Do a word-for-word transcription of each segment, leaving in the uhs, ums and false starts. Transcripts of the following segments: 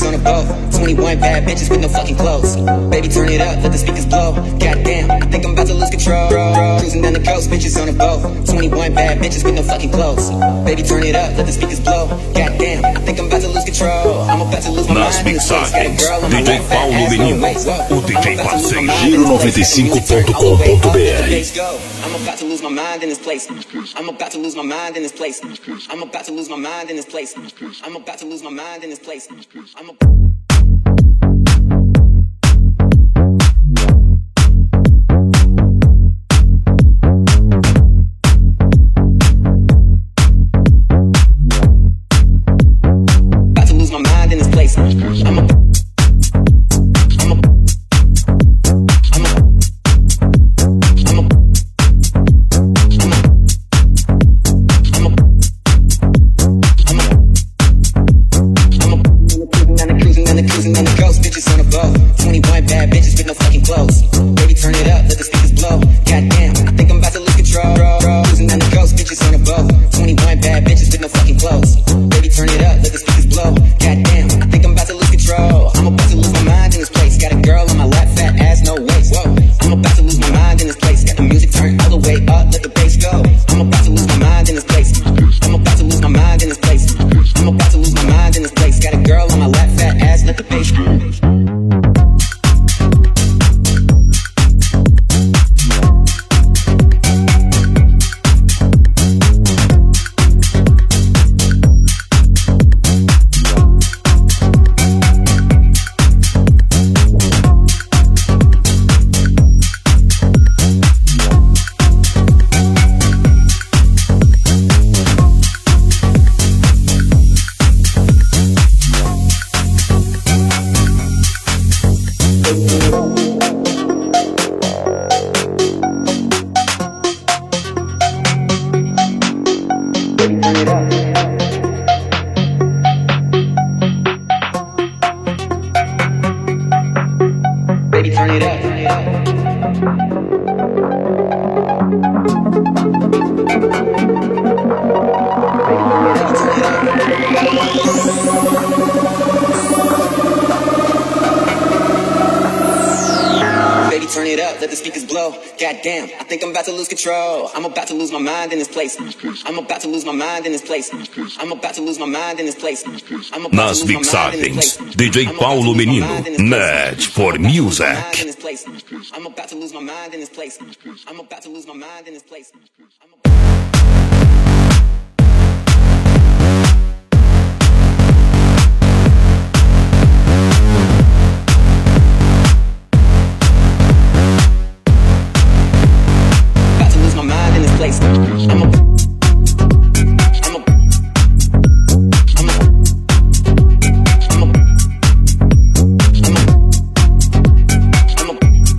on a boat. twenty-one bad bitches with no fucking clothes. Baby, turn it up, let the speakers blow. Goddamn, I think I'm about to lose control. Cruising down the coast, bitches on a boat. twenty-one bad bitches with no fucking clothes. Baby, turn it up, let the speakers blow. Goddamn, I think I'm about to lose control. I'm about to lose my Nas mind in this place. Got a girl on my D J lap, fat Paulo ass, no Menino, waist. o D J parceiro. Giro noventa e cinco ponto com ponto b r. I'm about to lose my mind in this place. I'm about to lose my mind in this place. I'm about to lose my mind in this place. I'm about to lose my mind in this place. I'm a about to lose my mind in this place. I'm a turn it up, let the speakers blow. Goddamn, I think I'm about to lose control. I'm about to lose my mind in this place. I'm about to lose my mind in this place. I'm about to lose my mind in this place. Nas mixagens, D J Paulo Menino, Match for Music. I'm about to lose my mind in this place. I'm about to lose my mind in this place. Place. I'm a, I'm a, I'm a, I'm a, I'm a, I'm a, I'm a,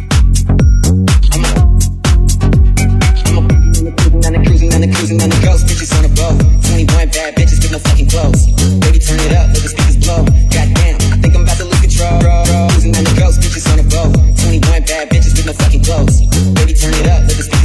I'm a, cruising down the cruising down the coast, bitches on a boat. twenty-one bad bitches with no fucking clothes. Baby, turn it up, let the speakers blow. Goddamn, I think I'm about to lose control. Cruising down the coast, bitches on a boat. twenty-one bad bitches with no fucking clothes. Baby, turn it up, let the speakers